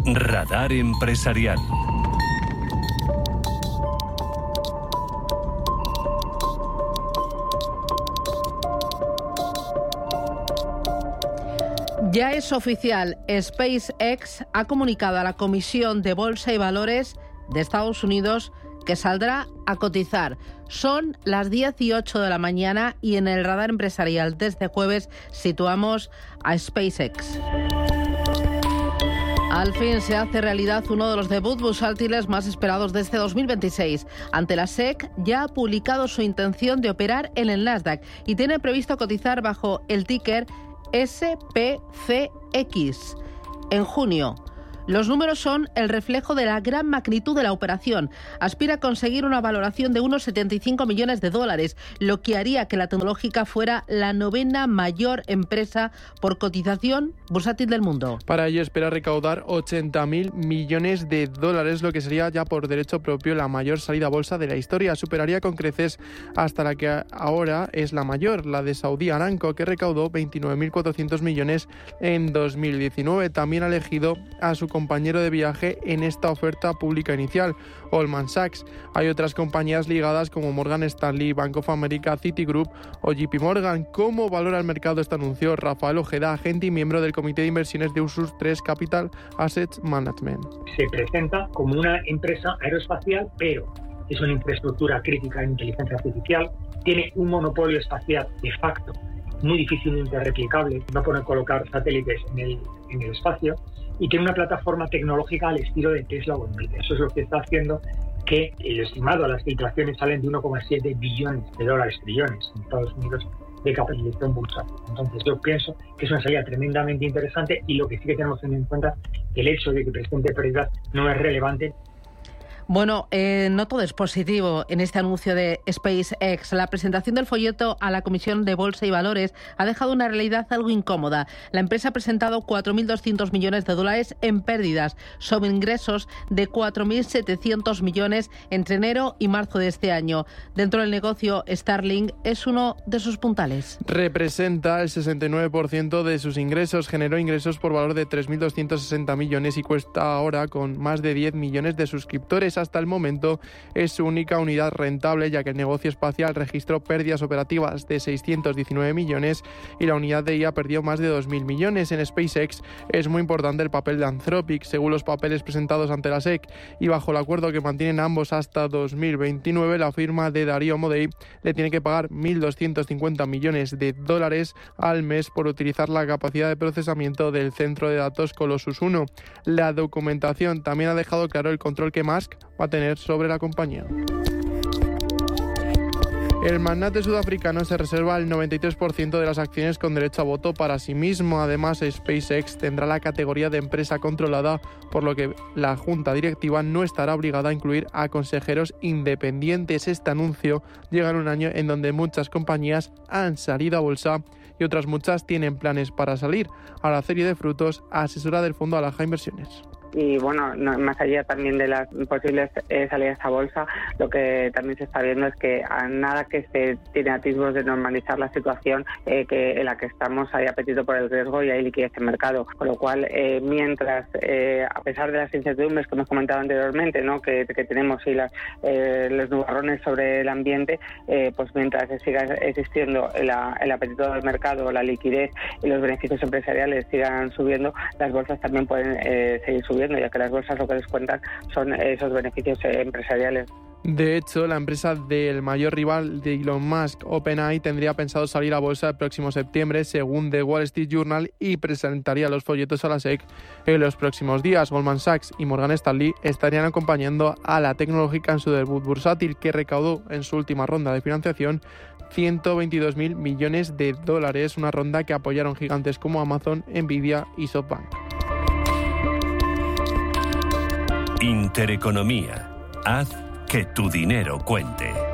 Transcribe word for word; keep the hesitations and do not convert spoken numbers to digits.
Radar Empresarial. Ya es oficial, SpaceX ha comunicado a la Comisión de Bolsa y Valores de Estados Unidos que saldrá a cotizar. Son las diez y ocho de la mañana y en el Radar Empresarial de este jueves situamos a SpaceX. Al fin se hace realidad uno de los debuts bursátiles más esperados de este dos mil veintiséis. Ante la S E C ya ha publicado su intención de operar en el Nasdaq y tiene previsto cotizar bajo el ticker S P C X en junio. Los números son el reflejo de la gran magnitud de la operación. Aspira a conseguir una valoración de unos setenta y cinco millones de dólares, lo que haría que la tecnológica fuera la novena mayor empresa por cotización bursátil del mundo. Para ello espera recaudar ochenta mil millones de dólares, lo que sería ya por derecho propio la mayor salida a bolsa de la historia. Superaría con creces hasta la que ahora es la mayor, la de Saudi Aramco, que recaudó veintinueve mil cuatrocientos millones en dos mil diecinueve. También ha elegido a su compañero de viaje en esta oferta pública inicial, Goldman Sachs. Hay otras compañías ligadas como Morgan Stanley, Bank of America, Citigroup o J P Morgan. ¿Cómo valora el mercado este anuncio? Rafael Ojeda, agente y miembro del Comité de Inversiones de Ursus tres Capital Asset Management. Se presenta como una empresa aeroespacial, pero es una infraestructura crítica en inteligencia artificial, tiene un monopolio espacial de facto muy difícilmente replicable, no pueden colocar satélites en el, en el espacio, y tiene una plataforma tecnológica al estilo de Tesla o Nvidia. Eso es lo que está haciendo que el estimado a las filtraciones salen de uno coma siete billones de dólares, trillones en Estados Unidos de capitalización bursátil. Entonces yo pienso que es una salida tremendamente interesante y lo que sí que tenemos que tener en cuenta que el hecho de que presente pérdida no es relevante. Bueno, eh, no todo es positivo en este anuncio de SpaceX. La presentación del folleto a la Comisión de Bolsa y Valores ha dejado una realidad algo incómoda. La empresa ha presentado cuatro mil doscientos millones de dólares en pérdidas sobre ingresos de cuatro mil setecientos millones entre enero y marzo de este año. Dentro del negocio, Starlink es uno de sus puntales. Representa el sesenta y nueve por ciento de sus ingresos, generó ingresos por valor de tres mil doscientos sesenta millones y cuesta ahora con más de diez millones de suscriptores. Hasta el momento es su única unidad rentable, ya que el negocio espacial registró pérdidas operativas de seiscientos diecinueve millones y la unidad de I A perdió más de dos mil millones. En SpaceX es muy importante el papel de Anthropic, según los papeles presentados ante la S E C y bajo el acuerdo que mantienen ambos hasta dos mil veintinueve, la firma de Darío Amodei le tiene que pagar mil doscientos cincuenta millones de dólares al mes por utilizar la capacidad de procesamiento del centro de datos Colossus uno. La documentación también ha dejado claro el control que Musk va a tener sobre la compañía. El magnate sudafricano se reserva el noventa y tres por ciento de las acciones con derecho a voto para sí mismo. Además, SpaceX tendrá la categoría de empresa controlada, por lo que la junta directiva no estará obligada a incluir a consejeros independientes. Este anuncio llega en un año en donde muchas compañías han salido a bolsa y otras muchas tienen planes para salir. A la serie de frutos, asesora del fondo Alaja Inversiones. Y bueno, no, más allá también de las posibles eh, salidas a bolsa, lo que también se está viendo es que a nada que se tiene atisbos de normalizar la situación eh, que en la que estamos, hay apetito por el riesgo y hay liquidez en mercado, con lo cual eh, mientras, eh, a pesar de las incertidumbres que hemos comentado anteriormente, ¿no? que, que tenemos y las, eh, los nubarrones sobre el ambiente, eh, pues mientras siga existiendo la, el apetito del mercado, la liquidez y los beneficios empresariales sigan subiendo, las bolsas también pueden eh, seguir subiendo, ya que las bolsas lo que les cuentan son esos beneficios empresariales. De hecho, la empresa del mayor rival de Elon Musk, OpenAI, tendría pensado salir a bolsa el próximo septiembre, según The Wall Street Journal, y presentaría los folletos a la S E C en los próximos días. Goldman Sachs y Morgan Stanley estarían acompañando a la tecnológica en su debut bursátil, que recaudó en su última ronda de financiación ciento veintidós mil millones de dólares, una ronda que apoyaron gigantes como Amazon, Nvidia y SoftBank. Intereconomía. Haz que tu dinero cuente.